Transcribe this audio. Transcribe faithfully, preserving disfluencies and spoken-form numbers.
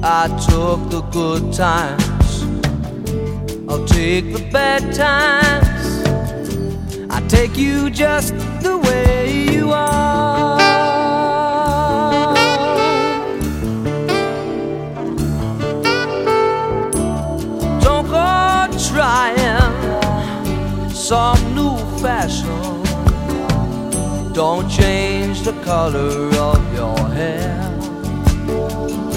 I took the good times, I'll take the bad times. I take you just the way you are. Don't go trying some new fashion. Don't change the color of your hair.